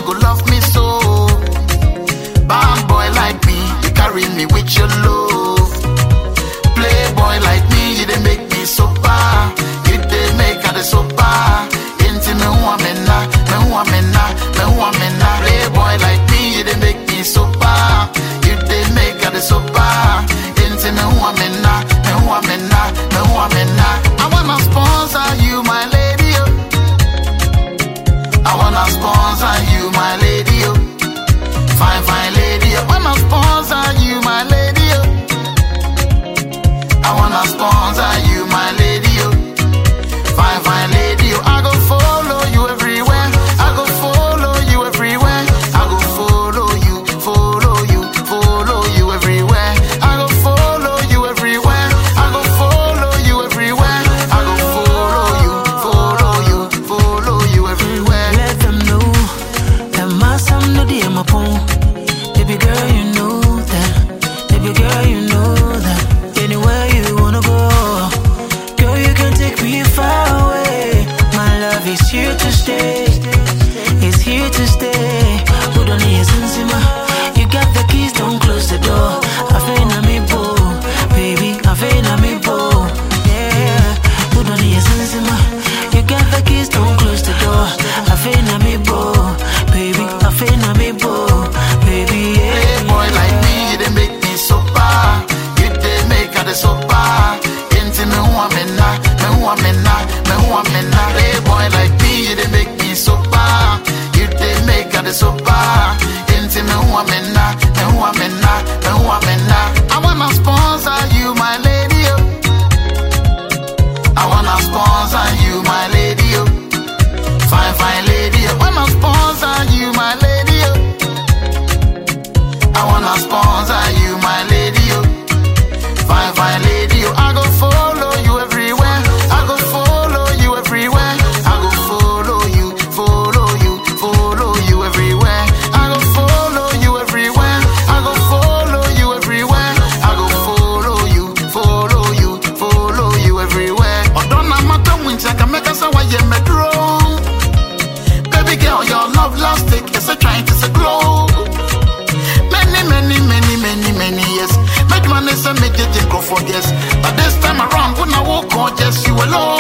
go love me so. Bad boy like me, you carry me with your love. Playboy like me, you they make me super. You they make her the super. Into me who I'm in na, me who I'm in na, me who I'm in na. Playboy like me, you they make me super. You they make her the super. Into me who I'm in na, me who I'm in na, me who I'm in na. I wanna sponsor you, my lady. Oh. I wanna sponsor you, my lady. Oh. Fine, fine lady. I wanna sponsor you, my lady. Oh. I wanna sponsor you, my lady. Oh. Fine, fine lady. Oh. I go follow you everywhere. I go follow you everywhere. I go follow you, follow you, follow you everywhere. I go follow you everywhere. I go follow you everywhere. I go follow you, follow you, follow you everywhere. Let them know that my son no dear my phone. Baby girl, you know that. Baby girl, you know that. Anywhere you wanna go, girl, you can take me far away. My love is here to stay. It's here to stay. Put on your sensima. You got the keys, don't close the door. I feel na me bo, baby. I feel na me bo. Yeah. Put on your sensima. You got the keys, don't close the door. I feel na me bo, baby. I feel na me bo, baby. Yeah. Playboy like me, you they make me super. You they make her the super. Into me who I'm in na, me who I'm in na, me who I'm in na. Playboy like me, you they make me super. You they make her the super. Into me who I'm in na, me who I'm in na, me who I'm in na. I wanna sponsor you, my lady. Oh. I wanna sponsor you, my lady. Oh. Fine, fine lady. I wanna sponsor you, my lady. Oh. I wanna sponsor you, my lady. Oh. Fine, fine lady. Oh. I go follow you everywhere. I go follow you everywhere. I go follow you, follow you, follow you everywhere. I go follow you everywhere. I go follow you everywhere. I go follow you, follow you, follow you everywhere. Oh, don't matter when I can make us a way me grow. Baby girl, your love lasting is a trying to say glow. Many years. Make man is a make it go for yes. But this time around, when I walk on, just you alone.